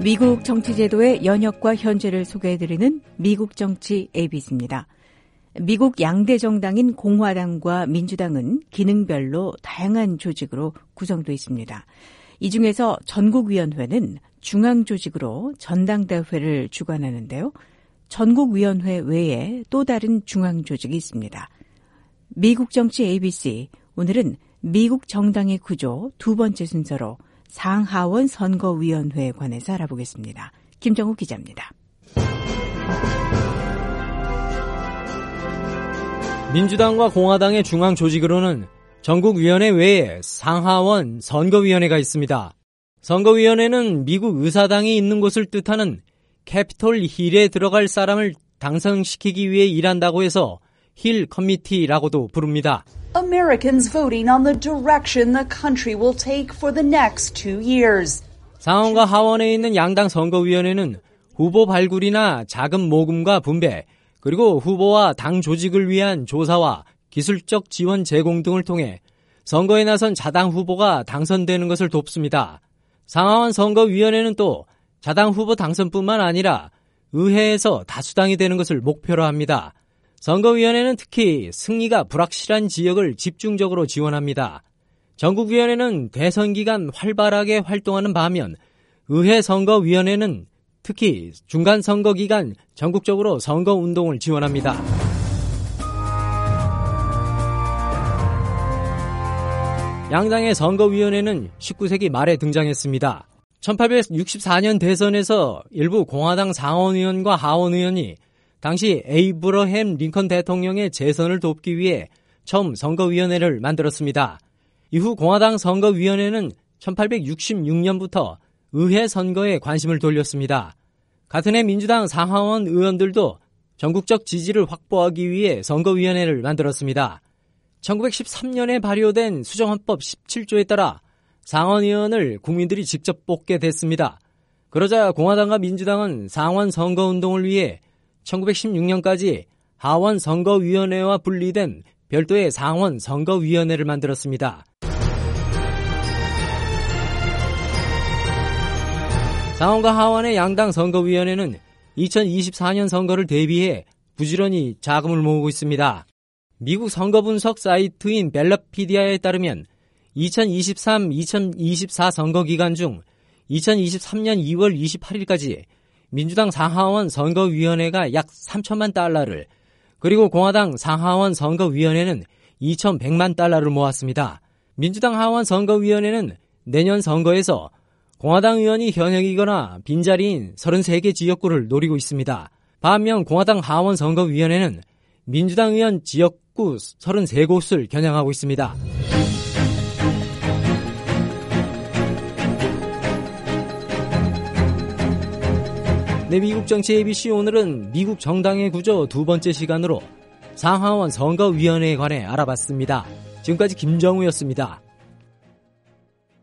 미국 정치제도의 연역과 현재를 소개해드리는 미국 정치 ABC입니다. 미국 양대 정당인 공화당과 민주당은 기능별로 다양한 조직으로 구성되어 있습니다. 이 중에서 전국위원회는 중앙조직으로 전당대회를 주관하는데요. 전국위원회 외에 또 다른 중앙조직이 있습니다. 미국 정치 ABC, 오늘은 미국 정당의 구조 두 번째 순서로 상하원 선거위원회에 관해서 알아보겠습니다. 김정우 기자입니다. 민주당과 공화당의 중앙 조직으로는 전국위원회 외에 상하원 선거위원회가 있습니다. 선거위원회는 미국 의사당이 있는 곳을 뜻하는 캐피톨 힐에 들어갈 사람을 당선시키기 위해 일한다고 해서 힐 커미티라고도 부릅니다. Americans voting on the direction the country will take for the next 2 years. 상원과 하원에 있는 양당 선거위원회는 후보 발굴이나 자금 모금과 분배, 그리고 후보와 당 조직을 위한 조사와 기술적 지원 제공 등을 통해 선거에 나선 자당 후보가 당선되는 것을 돕습니다. 상하원 선거위원회는 또 자당 후보 당선뿐만 아니라 의회에서 다수당이 되는 것을 목표로 합니다. 선거위원회는 특히 승리가 불확실한 지역을 집중적으로 지원합니다. 전국위원회는 대선 기간 활발하게 활동하는 반면 의회 선거위원회는 특히 중간 선거 기간 전국적으로 선거 운동을 지원합니다. 양당의 선거위원회는 19세기 말에 등장했습니다. 1864년 대선에서 일부 공화당 상원의원과 하원의원이 당시 에이브러햄 링컨 대통령의 재선을 돕기 위해 처음 선거위원회를 만들었습니다. 이후 공화당 선거위원회는 1866년부터 의회 선거에 관심을 돌렸습니다. 같은 해 민주당 상하원 의원들도 전국적 지지를 확보하기 위해 선거위원회를 만들었습니다. 1913년에 발효된 수정헌법 17조에 따라 상원의원을 국민들이 직접 뽑게 됐습니다. 그러자 공화당과 민주당은 상원 선거운동을 위해 1916년까지 하원 선거위원회와 분리된 별도의 상원 선거위원회를 만들었습니다. 상원과 하원의 양당 선거위원회는 2024년 선거를 대비해 부지런히 자금을 모으고 있습니다. 미국 선거 분석 사이트인 벨러피디아에 따르면 2023-2024 선거 기간 중 2023년 2월 28일까지 민주당 상하원 선거위원회가 약 3천만 달러를, 그리고 공화당 상하원 선거위원회는 2,100만 달러를 모았습니다. 민주당 하원 선거위원회는 내년 선거에서 공화당 의원이 현역이거나 빈자리인 33개 지역구를 노리고 있습니다. 반면 공화당 하원 선거위원회는 민주당 의원 지역구 33곳을 겨냥하고 있습니다. 네, 미국 정치 ABC, 오늘은 미국 정당의 구조 두 번째 시간으로 상하원 선거위원회에 관해 알아봤습니다. 지금까지 김정우였습니다.